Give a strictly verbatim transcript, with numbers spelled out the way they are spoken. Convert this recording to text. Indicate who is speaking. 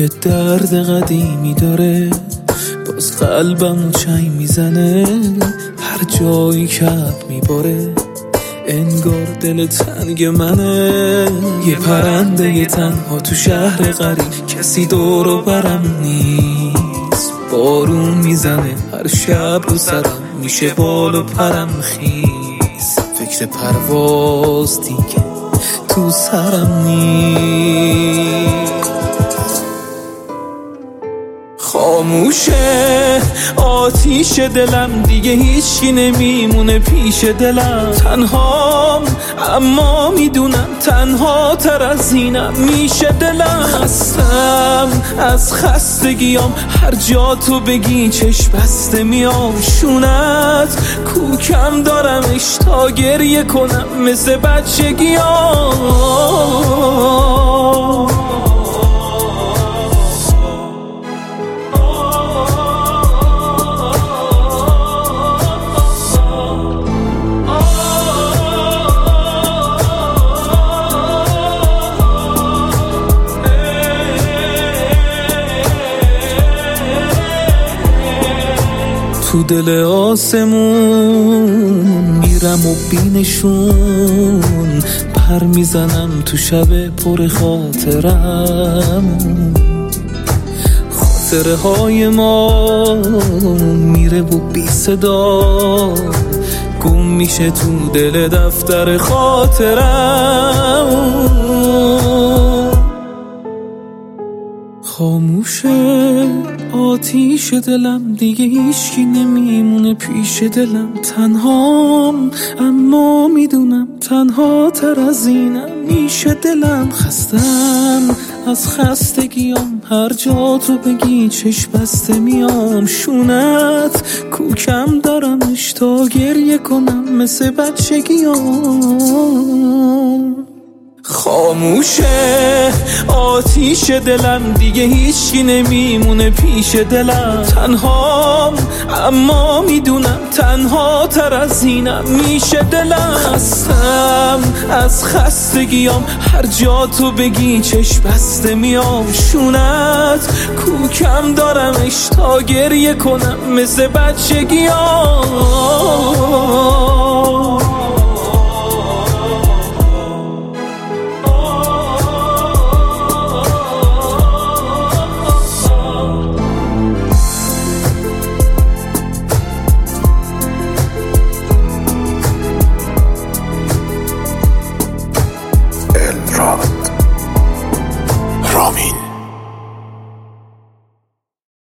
Speaker 1: یه درد قدیمی داره، باز قلبمو چنگ میزنه، هر جایی که اب میباره انگار دل تنگ منه. یه پرنده یه تنها تو شهر غریب، کسی دور و برم نیست، بارون میزنه هر شب رو سرم، میشه بال و پرم خیز، فکر پرواز دیگه تو سرم نیست. خاموشه آتیش دلم، دیگه هیچکی نمیمونه پیش دلم، تنهام اما میدونم تنها تر از اینم میشه دلم. خستم از خستگیام، هر جا تو بگی چشم بسته میام، شونت کوکم دارمش تا گریه کنم مثل بچگیام. تو دل آسمون میرم و بینشون، پر میزنم تو شب پر خاطرم، خاطره های ما میره و بی صدا گم میشه تو دل دفتر خاطرم. خاموشه آتیش دلم، دیگه هیچکی نمیمونه پیش دلم، تنهام اما میدونم تنها تر از اینم میشه دلم. خستم از خستگیام، هر جا تو بگی چشم بسته میام، شونت کوکم دارمش تا گریه کنم مثل بچگیام. خاموشه آتیش دلم، دیگه هیچکی نمیمونه پیش دلم، تنهام اما میدونم تنها تر از اینم میشه دلم. خستم از خستگیام، هر جا تو بگی چشم بسته میام، شونت کوکم دارمش تا گریه کنم مثل بچگیام.